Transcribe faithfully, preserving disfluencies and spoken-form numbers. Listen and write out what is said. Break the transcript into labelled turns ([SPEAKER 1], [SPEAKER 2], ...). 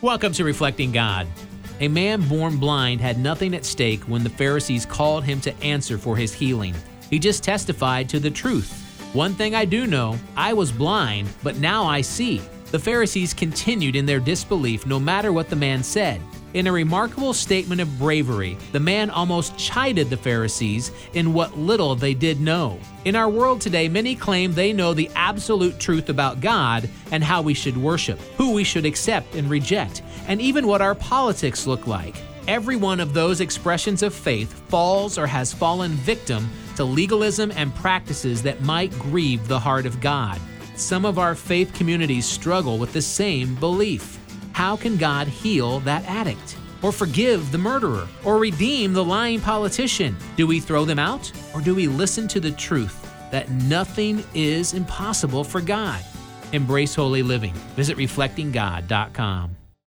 [SPEAKER 1] Welcome to Reflecting God. A man born blind had nothing at stake when the Pharisees called him to answer for his healing. He just testified to the truth. One thing I do know, I was blind, but now I see. The Pharisees continued in their disbelief no matter what the man said. In a remarkable statement of bravery, the man almost chided the Pharisees in what little they did know. In our world today, many claim they know the absolute truth about God and how we should worship, who we should accept and reject, and even what our politics look like. Every one of those expressions of faith falls or has fallen victim to legalism and practices that might grieve the heart of God. Some of our faith communities struggle with the same belief. How can God heal that addict? Or forgive the murderer? Or redeem the lying politician? Do we throw them out? Or do we listen to the truth that nothing is impossible for God? Embrace holy living. Visit reflecting god dot com.